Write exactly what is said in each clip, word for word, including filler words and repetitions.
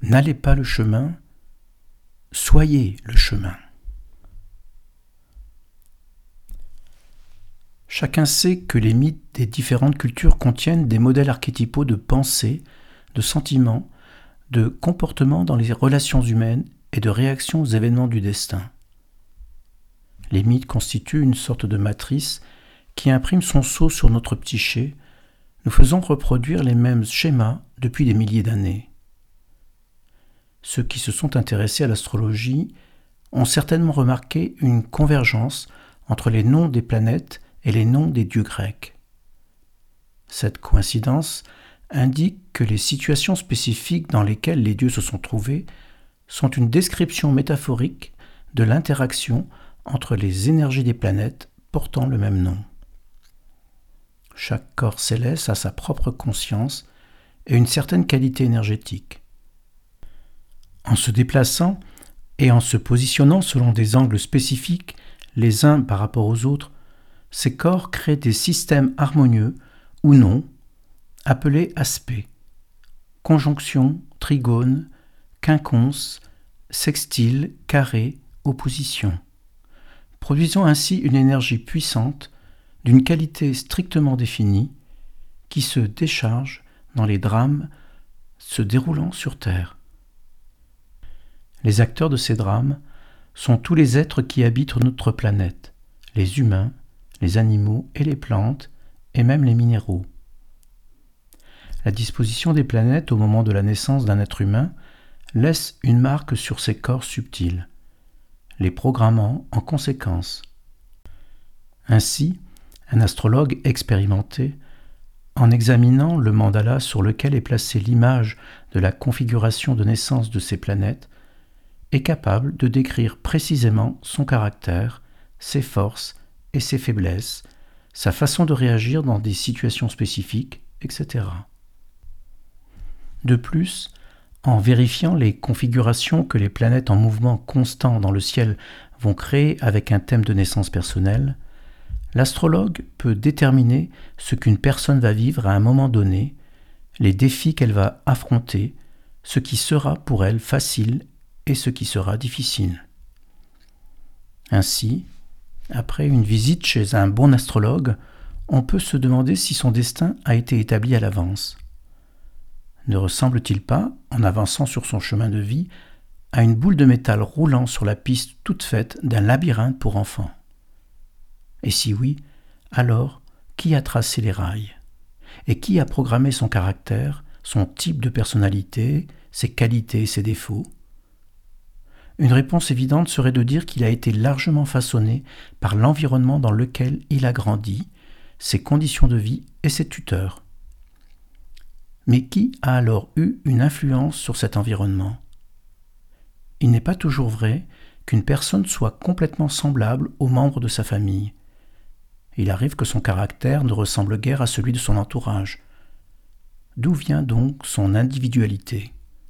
N'allez pas le chemin, soyez le chemin. Chacun sait que les mythes des différentes cultures contiennent des modèles archétypaux de pensée, de sentiments, de comportements dans les relations humaines et de réactions aux événements du destin. Les mythes constituent une sorte de matrice qui imprime son sceau sur notre psyché, nous faisant reproduire les mêmes schémas depuis des milliers d'années. Ceux qui se sont intéressés à l'astrologie ont certainement remarqué une convergence entre les noms des planètes et les noms des dieux grecs. Cette coïncidence indique que les situations spécifiques dans lesquelles les dieux se sont trouvés sont une description métaphorique de l'interaction entre les énergies des planètes portant le même nom. Chaque corps céleste a sa propre conscience et une certaine qualité énergétique. En se déplaçant et en se positionnant selon des angles spécifiques, les uns par rapport aux autres, ces corps créent des systèmes harmonieux ou non, appelés aspects, conjonction, trigone, quinconce, sextile, carré, opposition, produisant ainsi une énergie puissante d'une qualité strictement définie qui se décharge dans les drames se déroulant sur Terre. Les acteurs de ces drames sont tous les êtres qui habitent notre planète, les humains, les animaux et les plantes, et même les minéraux. La disposition des planètes au moment de la naissance d'un être humain laisse une marque sur ces corps subtils, les programmant en conséquence. Ainsi, un astrologue expérimenté, en examinant le mandala sur lequel est placée l'image de la configuration de naissance de ces planètes, est capable de décrire précisément son caractère, ses forces et ses faiblesses, sa façon de réagir dans des situations spécifiques, et cetera. De plus, en vérifiant les configurations que les planètes en mouvement constant dans le ciel vont créer avec un thème de naissance personnel, l'astrologue peut déterminer ce qu'une personne va vivre à un moment donné, les défis qu'elle va affronter, ce qui sera pour elle facile et ce qui sera difficile. Ainsi, après une visite chez un bon astrologue, on peut se demander si son destin a été établi à l'avance. Ne ressemble-t-il pas, en avançant sur son chemin de vie, à une boule de métal roulant sur la piste toute faite d'un labyrinthe pour enfants? Et si oui, alors, qui a tracé les rails? Et qui a programmé son caractère, son type de personnalité, ses qualités et ses défauts? Une réponse évidente serait de dire qu'il a été largement façonné par l'environnement dans lequel il a grandi, ses conditions de vie et ses tuteurs. Mais qui a alors eu une influence sur cet environnement? Il n'est pas toujours vrai qu'une personne soit complètement semblable aux membres de sa famille. Il arrive que son caractère ne ressemble guère à celui de son entourage. D'où vient donc son individualité?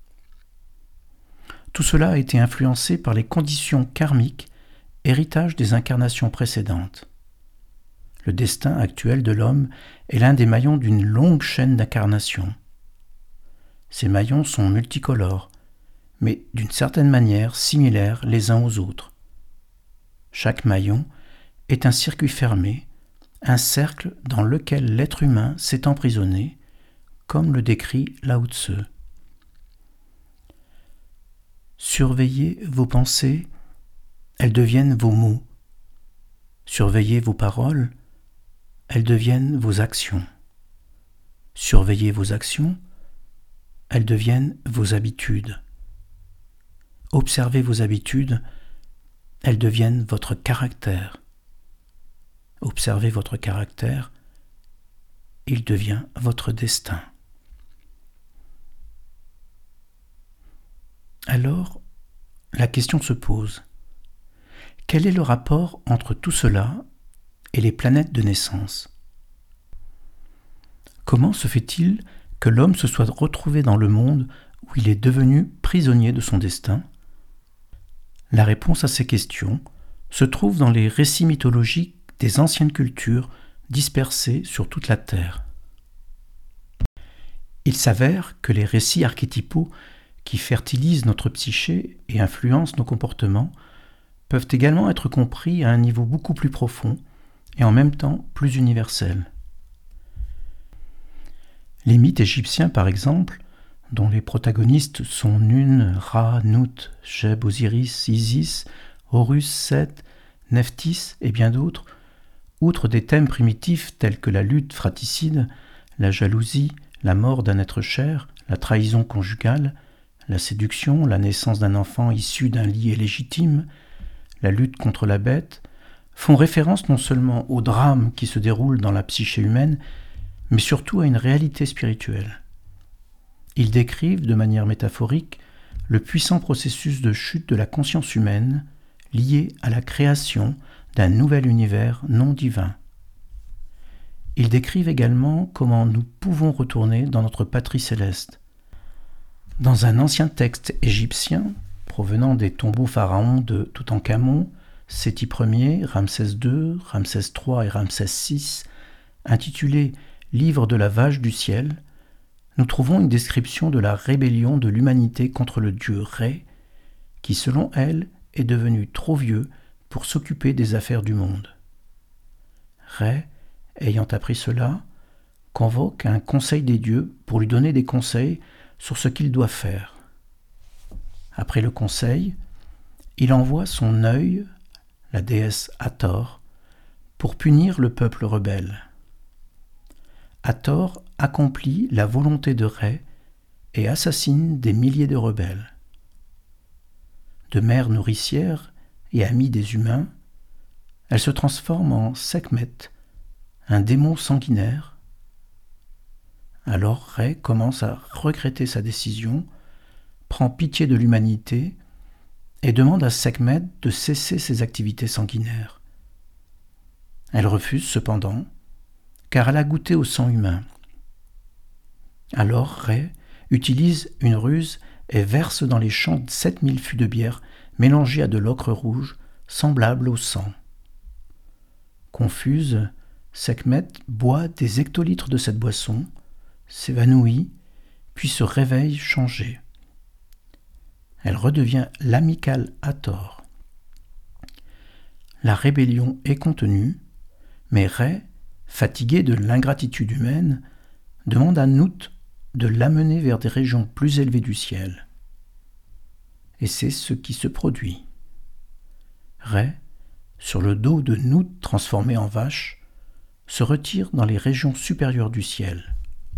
Tout cela a été influencé par les conditions karmiques, héritage des incarnations précédentes. Le destin actuel de l'homme est l'un des maillons d'une longue chaîne d'incarnations. Ces maillons sont multicolores, mais d'une certaine manière similaires les uns aux autres. Chaque maillon est un circuit fermé, un cercle dans lequel l'être humain s'est emprisonné, comme le décrit Lao Tzu. Surveillez vos pensées, elles deviennent vos mots. Surveillez vos paroles, elles deviennent vos actions. Surveillez vos actions, elles deviennent vos habitudes. Observez vos habitudes, elles deviennent votre caractère. Observez votre caractère, il devient votre destin. Alors, la question se pose. Quel est le rapport entre tout cela et les planètes de naissance? Comment se fait-il que l'homme se soit retrouvé dans le monde où il est devenu prisonnier de son destin? La réponse à ces questions se trouve dans les récits mythologiques des anciennes cultures dispersées sur toute la Terre. Il s'avère que les récits archétypaux qui fertilisent notre psyché et influencent nos comportements, peuvent également être compris à un niveau beaucoup plus profond et en même temps plus universel. Les mythes égyptiens, par exemple, dont les protagonistes sont Nun, Ra, Nut, Geb, Osiris, Isis, Horus, Seth, Nephthys et bien d'autres, outre des thèmes primitifs tels que la lutte fratricide, la jalousie, la mort d'un être cher, la trahison conjugale, la séduction, la naissance d'un enfant issu d'un lit illégitime, la lutte contre la bête, font référence non seulement au drame qui se déroule dans la psyché humaine, mais surtout à une réalité spirituelle. Ils décrivent de manière métaphorique le puissant processus de chute de la conscience humaine lié à la création d'un nouvel univers non divin. Ils décrivent également comment nous pouvons retourner dans notre patrie céleste. Dans un ancien texte égyptien, provenant des tombeaux pharaons de Toutankhamon, Séti Ier, Ramsès deux, Ramsès trois et Ramsès six, intitulé « Livre de la vache du ciel », nous trouvons une description de la rébellion de l'humanité contre le dieu Ré, qui selon elle est devenu trop vieux pour s'occuper des affaires du monde. Ré, ayant appris cela, convoque un conseil des dieux pour lui donner des conseils sur ce qu'il doit faire. Après le conseil, il envoie son œil, la déesse Hathor, pour punir le peuple rebelle. Hathor accomplit la volonté de Ré et assassine des milliers de rebelles. De mère nourricière et amie des humains, elle se transforme en Sekhmet, un démon sanguinaire. Alors Ré commence à regretter sa décision, prend pitié de l'humanité et demande à Sekhmet de cesser ses activités sanguinaires. Elle refuse cependant, car elle a goûté au sang humain. Alors Ré utilise une ruse et verse dans les champs sept mille fûts de bière mélangés à de l'ocre rouge, semblable au sang. Confuse, Sekhmet boit des hectolitres de cette boisson, s'évanouit, puis se réveille changée. Elle redevient l'amicale Hathor. La rébellion est contenue, mais Ré, fatigué de l'ingratitude humaine, demande à Nut de l'amener vers des régions plus élevées du ciel. Et c'est ce qui se produit. Ré, sur le dos de Nut transformé en vache, se retire dans les régions supérieures du ciel.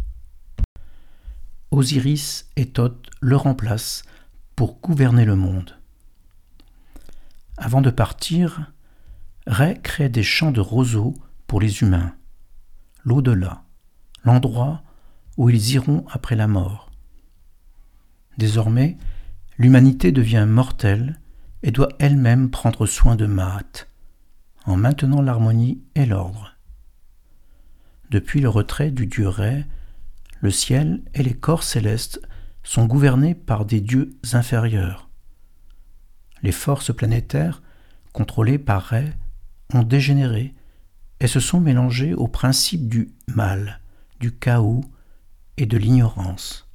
Osiris et Thoth le remplacent pour gouverner le monde. Avant de partir, Ré crée des champs de roseaux pour les humains, l'au-delà, l'endroit où ils iront après la mort. Désormais, l'humanité devient mortelle et doit elle-même prendre soin de Maat, en maintenant l'harmonie et l'ordre. Depuis le retrait du dieu Ré, le ciel et les corps célestes sont gouvernés par des dieux inférieurs. Les forces planétaires, contrôlées par Ré, ont dégénéré et se sont mélangées aux principes du mal, du chaos et de l'ignorance.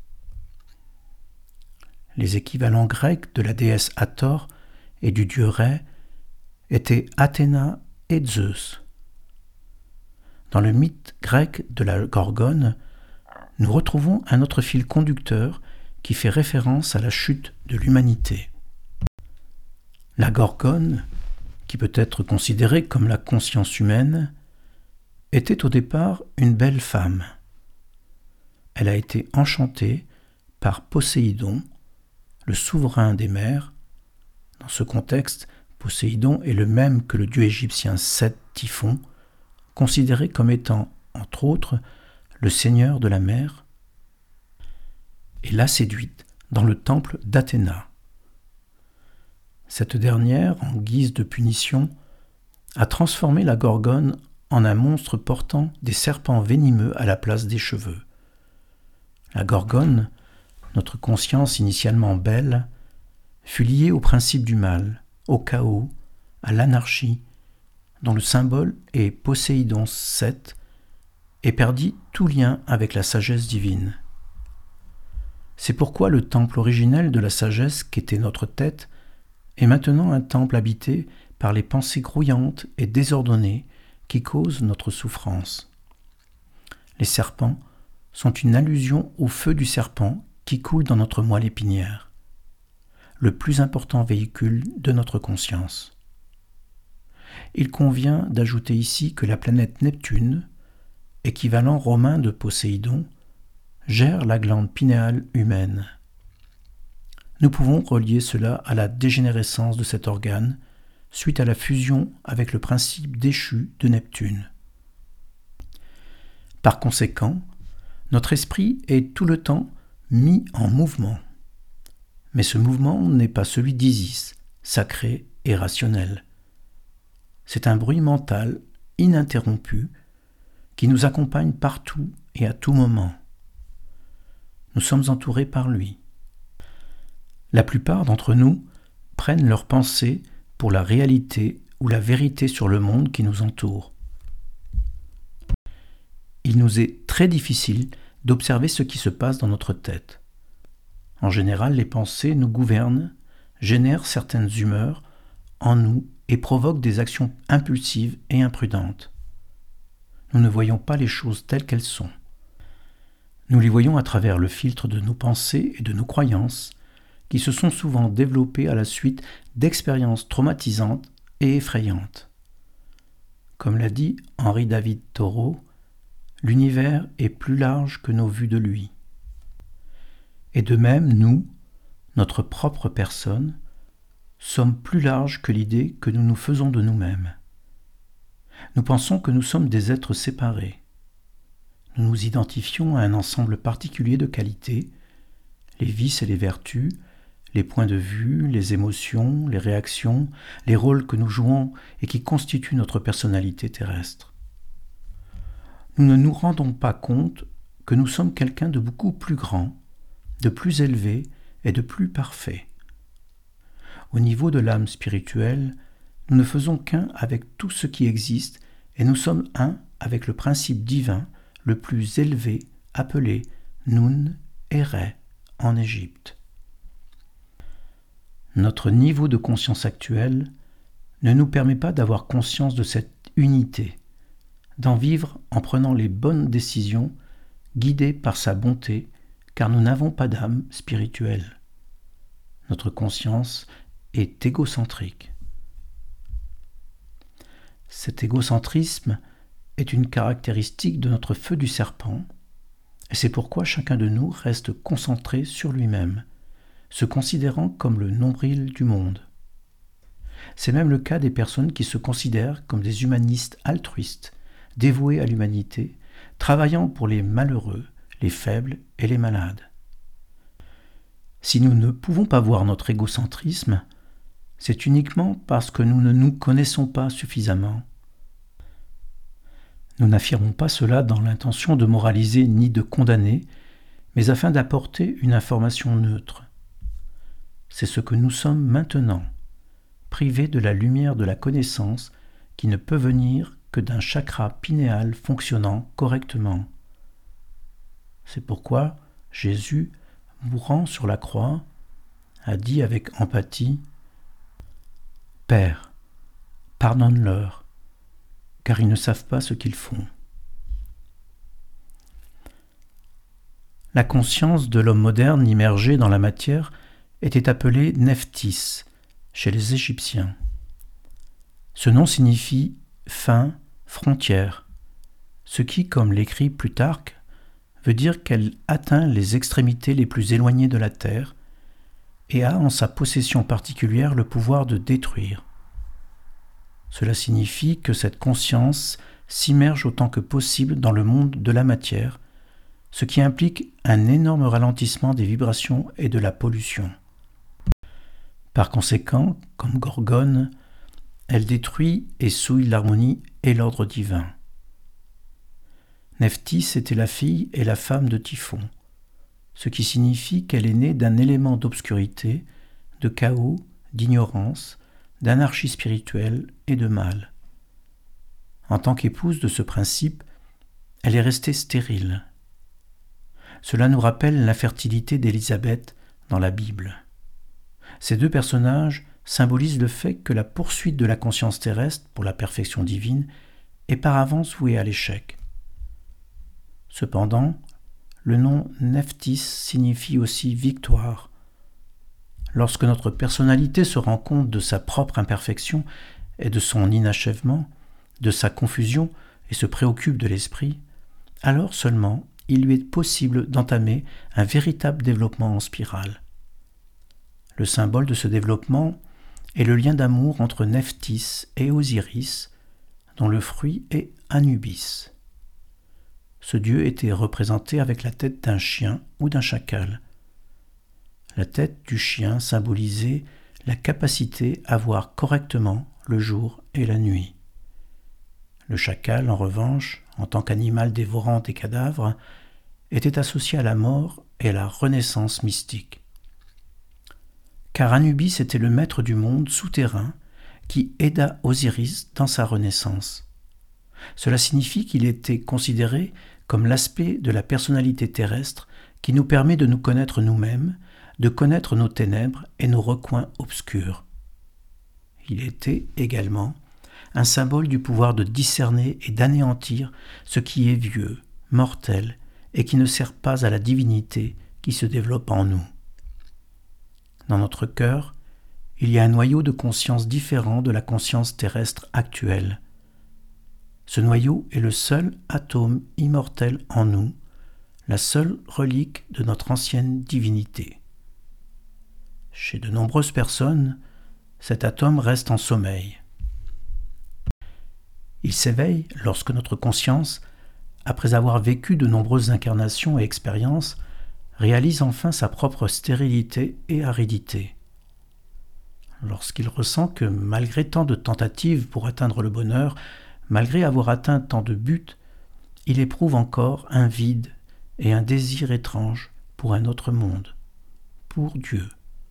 Les équivalents grecs de la déesse Hathor et du dieu Ré étaient Athéna et Zeus. Dans le mythe grec de la Gorgone, nous retrouvons un autre fil conducteur qui fait référence à la chute de l'humanité. La Gorgone, qui peut être considérée comme la conscience humaine, était au départ une belle femme. Elle a été enchantée par Poséidon, le souverain des mers. Dans ce contexte, Poséidon est le même que le dieu égyptien Seth Typhon, considéré comme étant, entre autres, le seigneur de la mer, et l'a séduite dans le temple d'Athéna. Cette dernière, en guise de punition, a transformé la Gorgone en un monstre portant des serpents venimeux à la place des cheveux. La Gorgone, notre conscience initialement belle, fut liée au principe du mal, au chaos, à l'anarchie, dont le symbole est Poséidon Seth, et perdit tout lien avec la sagesse divine. C'est pourquoi le temple originel de la sagesse qu'était notre tête est maintenant un temple habité par les pensées grouillantes et désordonnées qui causent notre souffrance. Les serpents sont une allusion au feu du serpent qui coule dans notre moelle épinière, le plus important véhicule de notre conscience. Il convient d'ajouter ici que la planète Neptune, équivalent romain de Poséidon, gère la glande pinéale humaine. Nous pouvons relier cela à la dégénérescence de cet organe suite à la fusion avec le principe déchu de Neptune. Par conséquent, notre esprit est tout le temps mis en mouvement. Mais ce mouvement n'est pas celui d'Isis, sacré et rationnel. C'est un bruit mental ininterrompu qui nous accompagne partout et à tout moment. Nous sommes entourés par lui. La plupart d'entre nous prennent leur pensée pour la réalité ou la vérité sur le monde qui nous entoure. Il nous est très difficile d'observer ce qui se passe dans notre tête. En général, les pensées nous gouvernent, génèrent certaines humeurs en nous et provoquent des actions impulsives et imprudentes. Nous ne voyons pas les choses telles qu'elles sont. Nous les voyons à travers le filtre de nos pensées et de nos croyances qui se sont souvent développées à la suite d'expériences traumatisantes et effrayantes. Comme l'a dit Henri David Thoreau, l'univers est plus large que nos vues de lui. Et de même, nous, notre propre personne, sommes plus larges que l'idée que nous nous faisons de nous-mêmes. Nous pensons que nous sommes des êtres séparés. Nous nous identifions à un ensemble particulier de qualités, les vices et les vertus, les points de vue, les émotions, les réactions, les rôles que nous jouons et qui constituent notre personnalité terrestre. Nous ne nous rendons pas compte que nous sommes quelqu'un de beaucoup plus grand, de plus élevé et de plus parfait. Au niveau de l'âme spirituelle, nous ne faisons qu'un avec tout ce qui existe et nous sommes un avec le principe divin le plus élevé appelé Nun et Ré en Égypte. Notre niveau de conscience actuel ne nous permet pas d'avoir conscience de cette unité, d'en vivre en prenant les bonnes décisions guidées par sa bonté, car nous n'avons pas d'âme spirituelle. Notre conscience est égocentrique. Cet égocentrisme est une caractéristique de notre feu du serpent, et c'est pourquoi chacun de nous reste concentré sur lui-même, se considérant comme le nombril du monde. C'est même le cas des personnes qui se considèrent comme des humanistes altruistes, dévoués à l'humanité, travaillant pour les malheureux, les faibles et les malades. Si nous ne pouvons pas voir notre égocentrisme, c'est uniquement parce que nous ne nous connaissons pas suffisamment. Nous n'affirmons pas cela dans l'intention de moraliser ni de condamner, mais afin d'apporter une information neutre. C'est ce que nous sommes maintenant, privés de la lumière de la connaissance qui ne peut venir que d'un chakra pinéal fonctionnant correctement. C'est pourquoi Jésus, mourant sur la croix, a dit avec empathie « Père, pardonne-leur, car ils ne savent pas ce qu'ils font. » La conscience de l'homme moderne immergé dans la matière était appelée Nephthys chez les Égyptiens. Ce nom signifie « fin, frontière », ce qui, comme l'écrit Plutarque, veut dire qu'elle atteint les extrémités les plus éloignées de la terre et a en sa possession particulière le pouvoir de détruire. Cela signifie que cette conscience s'immerge autant que possible dans le monde de la matière, ce qui implique un énorme ralentissement des vibrations et de la pollution. Par conséquent, comme Gorgone, elle détruit et souille l'harmonie et l'ordre divin. Nephthys était la fille et la femme de Typhon, ce qui signifie qu'elle est née d'un élément d'obscurité, de chaos, d'ignorance, d'anarchie spirituelle et de mal. En tant qu'épouse de ce principe, elle est restée stérile. Cela nous rappelle l'infertilité d'Élisabeth dans la Bible. Ces deux personnages symbolisent le fait que la poursuite de la conscience terrestre pour la perfection divine est par avance vouée à l'échec. Cependant, le nom Nephthys signifie aussi victoire. Lorsque notre personnalité se rend compte de sa propre imperfection et de son inachèvement, de sa confusion et se préoccupe de l'esprit, alors seulement il lui est possible d'entamer un véritable développement en spirale. Le symbole de ce développement est le lien d'amour entre Nephthys et Osiris, dont le fruit est Anubis. Ce dieu était représenté avec la tête d'un chien ou d'un chacal. La tête du chien symbolisait la capacité à voir correctement le jour et la nuit. Le chacal, en revanche, en tant qu'animal dévorant des cadavres, était associé à la mort et à la renaissance mystique. Car Anubis était le maître du monde souterrain qui aida Osiris dans sa renaissance. Cela signifie qu'il était considéré comme l'aspect de la personnalité terrestre qui nous permet de nous connaître nous-mêmes, de connaître nos ténèbres et nos recoins obscurs. Il était également un symbole du pouvoir de discerner et d'anéantir ce qui est vieux, mortel et qui ne sert pas à la divinité qui se développe en nous. Dans notre cœur, il y a un noyau de conscience différent de la conscience terrestre actuelle. Ce noyau est le seul atome immortel en nous, la seule relique de notre ancienne divinité. Chez de nombreuses personnes, cet atome reste en sommeil. Il s'éveille lorsque notre conscience, après avoir vécu de nombreuses incarnations et expériences, réalise enfin sa propre stérilité et aridité. Lorsqu'il ressent que malgré tant de tentatives pour atteindre le bonheur, malgré avoir atteint tant de buts, il éprouve encore un vide et un désir étrange pour un autre monde, pour Dieu.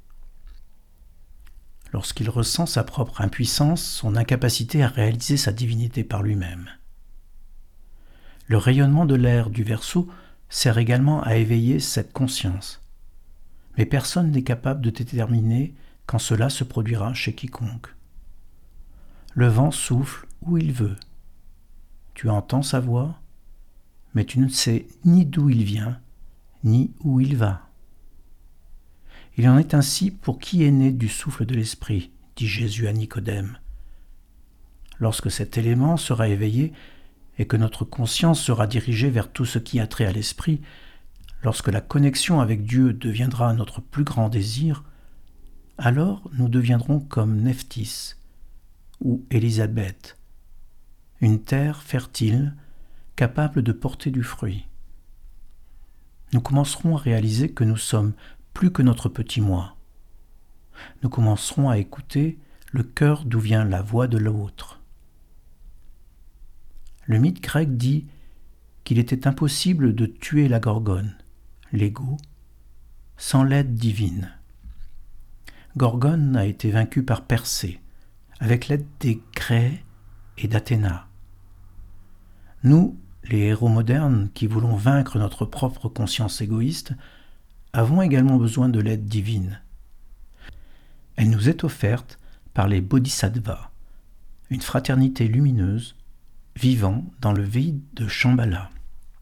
Lorsqu'il ressent sa propre impuissance, son incapacité à réaliser sa divinité par lui-même. Le rayonnement de l'air du Verseau sert également à éveiller cette conscience. Mais personne n'est capable de déterminer quand cela se produira chez quiconque. Le vent souffle où il veut. Tu entends sa voix, mais tu ne sais ni d'où il vient, ni où il va. Il en est ainsi pour qui est né du souffle de l'esprit, dit Jésus à Nicodème. Lorsque cet élément sera éveillé et que notre conscience sera dirigée vers tout ce qui a trait à l'esprit, lorsque la connexion avec Dieu deviendra notre plus grand désir, alors nous deviendrons comme Nephthys ou Élisabeth, une terre fertile, capable de porter du fruit. Nous commencerons à réaliser que nous sommes plus que notre petit moi. Nous commencerons à écouter le cœur d'où vient la voix de l'autre. Le mythe grec dit qu'il était impossible de tuer la Gorgone, l'ego, sans l'aide divine. Gorgone a été vaincue par Persée, avec l'aide des Grées et d'Athéna. Nous, les héros modernes qui voulons vaincre notre propre conscience égoïste, avons également besoin de l'aide divine. Elle nous est offerte par les Bodhisattvas, une fraternité lumineuse vivant dans le vide de Shambhala.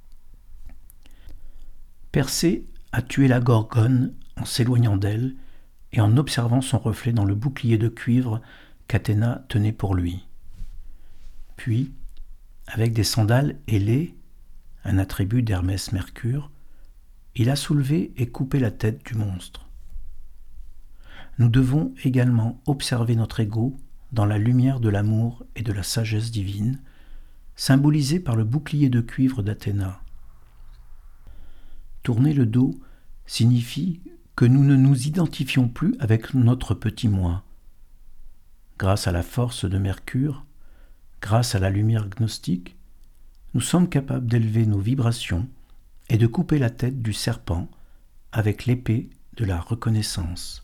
Persée a tué la Gorgone en s'éloignant d'elle et en observant son reflet dans le bouclier de cuivre qu'Athéna tenait pour lui. Puis, avec des sandales ailées, un attribut d'Hermès Mercure, il a soulevé et coupé la tête du monstre. Nous devons également observer notre ego dans la lumière de l'amour et de la sagesse divine, symbolisée par le bouclier de cuivre d'Athéna. Tourner le dos signifie que nous ne nous identifions plus avec notre petit moi. Grâce à la force de Mercure, grâce à la lumière gnostique, nous sommes capables d'élever nos vibrations et de couper la tête du serpent avec l'épée de la reconnaissance.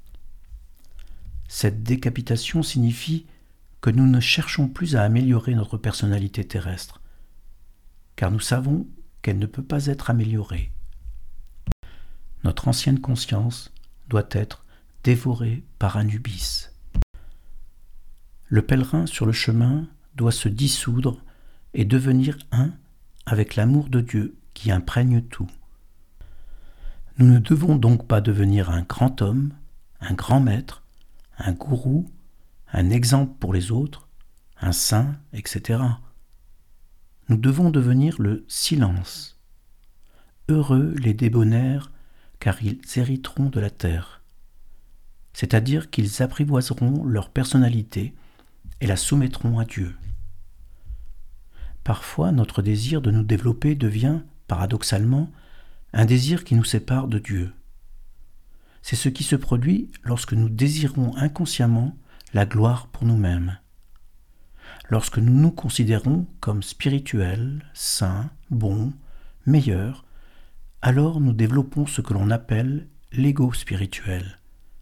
Cette décapitation signifie que nous ne cherchons plus à améliorer notre personnalité terrestre, car nous savons qu'elle ne peut pas être améliorée. notre ancienne conscience doit être dévorée par Anubis. Le pèlerin sur le chemin doit se dissoudre et devenir un avec l'amour de Dieu qui imprègne tout. Nous ne devons donc pas devenir un grand homme, un grand maître, un gourou, un exemple pour les autres, un saint, et cetera. Nous devons devenir le silence. Heureux les débonnaires, car ils hériteront de la terre. C'est-à-dire qu'ils apprivoiseront leur personnalité et la soumettront à Dieu. Parfois, notre désir de nous développer devient, paradoxalement, un désir qui nous sépare de Dieu. C'est ce qui se produit lorsque nous désirons inconsciemment la gloire pour nous-mêmes. Lorsque nous nous considérons comme spirituels, saints, bons, meilleurs, alors nous développons ce que l'on appelle l'ego spirituel.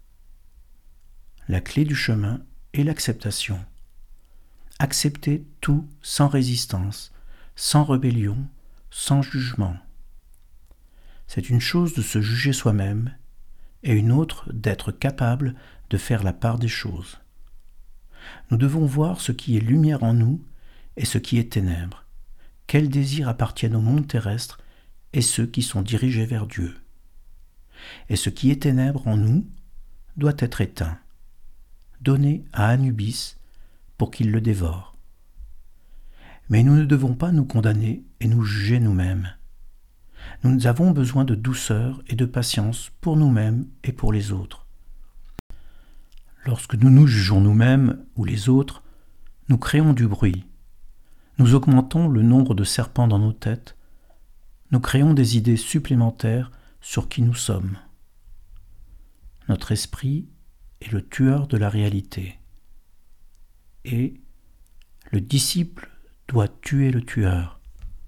La clé du chemin est l'acceptation. Accepter tout sans résistance, sans rébellion, sans jugement. C'est une chose de se juger soi-même et une autre d'être capable de faire la part des choses. Nous devons voir ce qui est lumière en nous et ce qui est ténèbres, quels désirs appartiennent au monde terrestre et ceux qui sont dirigés vers Dieu. Et ce qui est ténèbres en nous doit être éteint, donné à Anubis pour qu'il le dévore. Mais nous ne devons pas nous condamner et nous juger nous-mêmes. Nous avons besoin de douceur et de patience pour nous-mêmes et pour les autres. Lorsque nous nous jugeons nous-mêmes ou les autres, nous créons du bruit. Nous augmentons le nombre de serpents dans nos têtes. Nous créons des idées supplémentaires sur qui nous sommes. Notre esprit est le tueur de la réalité. Et le disciple doit tuer le tueur.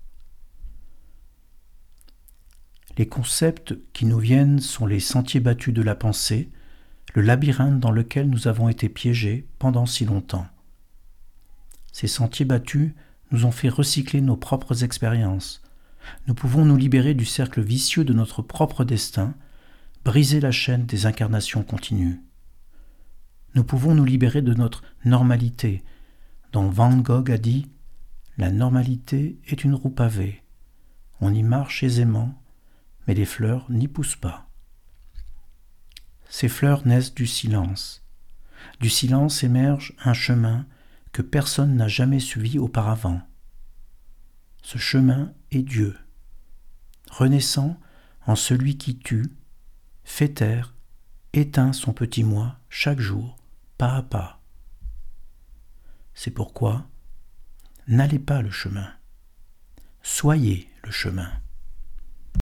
Les concepts qui nous viennent sont les sentiers battus de la pensée, le labyrinthe dans lequel nous avons été piégés pendant si longtemps. Ces sentiers battus nous ont fait recycler nos propres expériences. Nous pouvons nous libérer du cercle vicieux de notre propre destin, briser la chaîne des incarnations continues. Nous pouvons nous libérer de notre normalité, dont Van Gogh a dit « La normalité est une roue pavée. On y marche aisément, mais les fleurs n'y poussent pas. » Ces fleurs naissent du silence. Du silence émerge un chemin que personne n'a jamais suivi auparavant. Ce chemin est Dieu, renaissant en celui qui tue, fait taire, éteint son petit moi chaque jour, pas à pas. C'est pourquoi, n'allez pas le chemin, soyez le chemin.